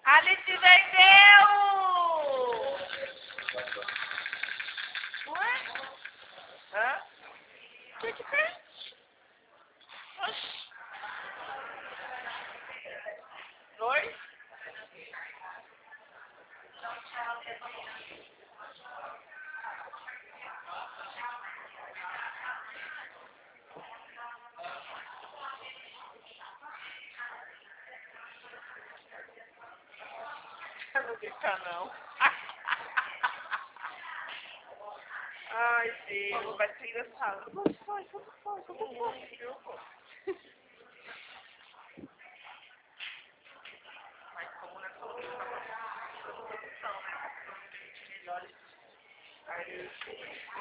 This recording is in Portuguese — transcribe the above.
Alice vendeu! Ué? Hã? O que tem? Oxi. 2? Não fica não. Ai, Deus, vai ser engraçado. Quanto foi? Mas como na solução, né? Melhores. Aí,